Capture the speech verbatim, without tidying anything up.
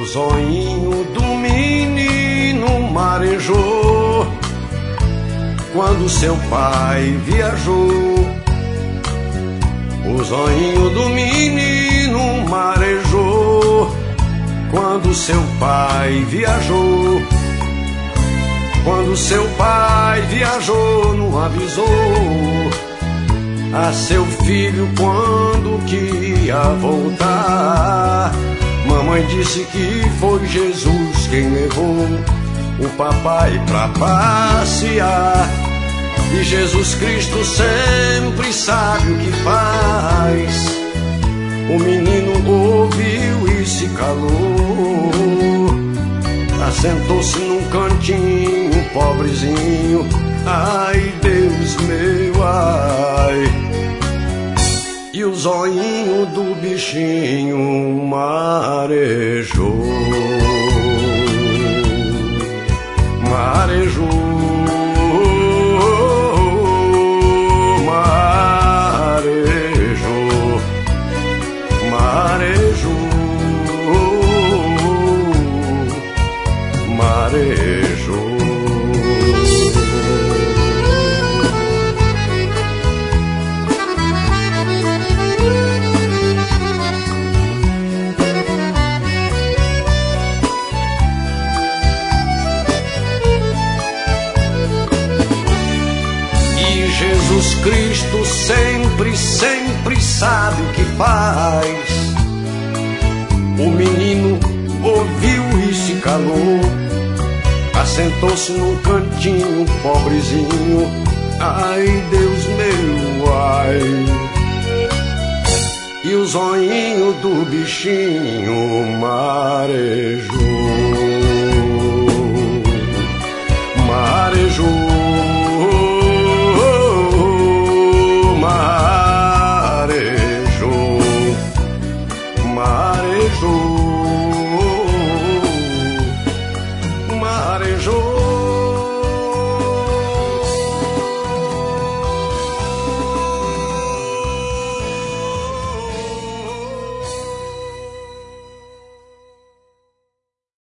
zoinho do menino marejou quando seu pai viajou. O zoinho do menino marejou quando seu pai viajou. Quando seu pai viajou, não avisou a seu filho quando que ia voltar. Mamãe disse que foi Jesus quem levou o papai pra passear. E Jesus Cristo sempre sabe o que faz. O menino ouviu e se calou, assentou-se num cantinho, pobrezinho. Ai, Deus meu, ai. E o zoinho do bichinho marejou, marejou, marejou, marejou, marejou. Jesus Cristo sempre, sempre sabe o que faz. O menino ouviu e se calou, assentou-se num cantinho, pobrezinho. Ai, Deus meu, ai. E o zoinho do bichinho marejou.